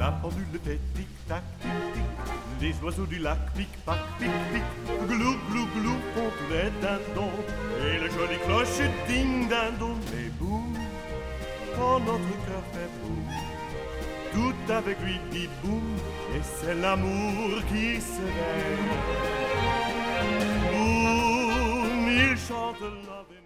La pendule fait tic-tac, tic-tic. Les oiseaux du lac pic-pac, pic-pic. Glou, glou, glou font tous les dindons. Et le joli cloche ding-dindon. Mais boum, quand notre cœur fait boum, tout avec lui dit boum. Et c'est l'amour qui s'éveille. Boum, il chante la